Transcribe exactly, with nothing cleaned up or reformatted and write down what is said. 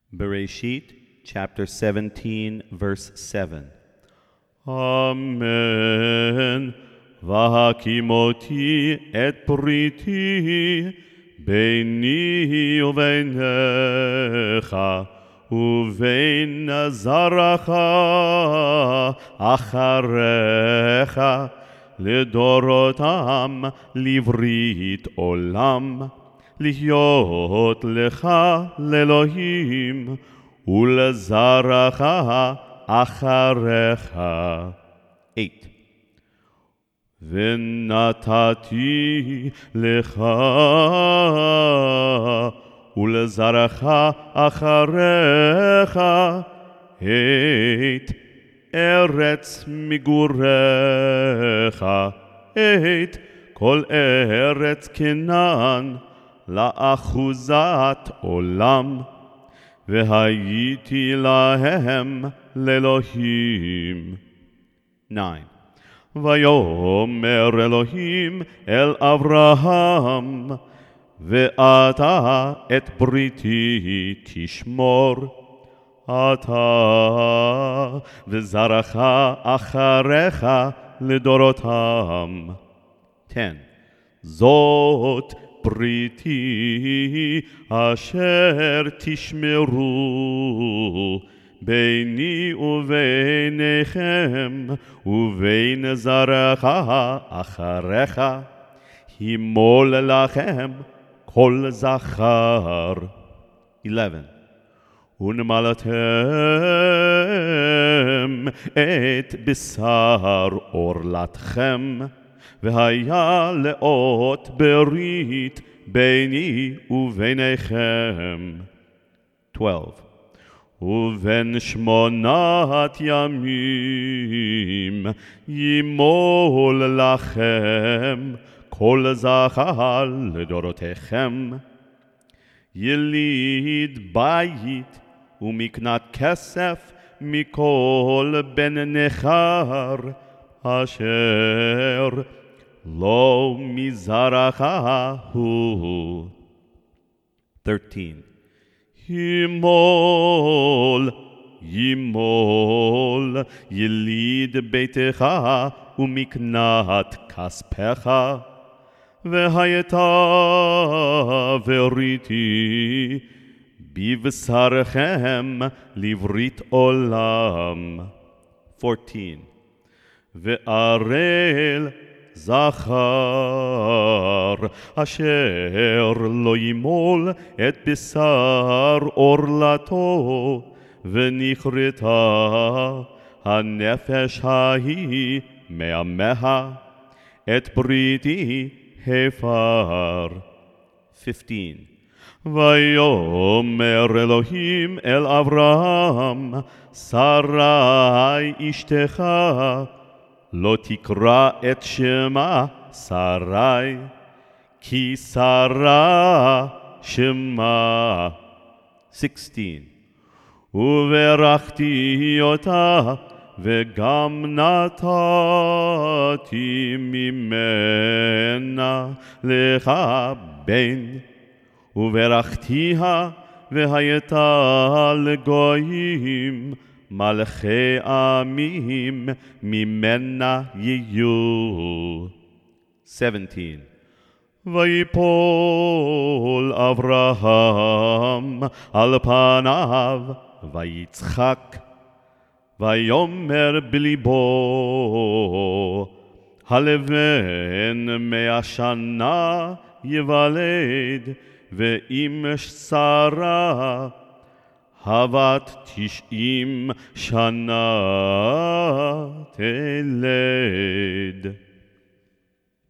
Bereshit, chapter seventeen, verse seven. Amen. V'hakimoti et briti beini uvenecha uvein zaracha acharecha לדורותם לברית עולם, להיות לך לאלוהים ולזרעך אחריך. Eight. ונתתי לך ולזרעך אחריך את ארץ מגוריך, את כל ארץ כנען לאחוזת עולם, והייתי להם לאלוהים. Nine. ויאמר אלוהים אל אברהם, ואתה את בריתי תשמור, אתה וזרעך אחריך לדורותם. Ten. זאת בריתי אשר תשמרו ביני וביניכם ובין זרעך אחריך, הימול לכם כל זכר. Eleven. ונמלתם את בשר עורלתכם, והיה לאות ברית ביני וביניכם. Twelve. ובין שמונת ימים ימול לכם כל זכר לדורותיכם, יליד בית ומקנת כסף מכל בן נכר אשר לא מזרעך הוא. Thirteen. ימול, ימול, יליד ביתך ומקנת כספך, והייתה בריתי בבשרכם לברית עולם. Fourteen. וערל זכר אשר לא ימול את בשר עורלתו, ונכרתה הנפש ההיא מעמיה, את בריתי הפר. Fifteen. ויאמר אלוהים אל אברהם, שרי אשתך לא תקרא את שמה שרי, כי שרה שמה. Sixteen. וברכתי אותה וגם נתתי ממנה לך בן, וברכתיה והייתה לגויים מלכי עמים ממנה יהיו. Seventeen. ויפול אברהם על פניו ויצחק, ויאמר בליבו, הלבן מאה שנה יוולד, ואם שרה הבת תשעים שנה תלד.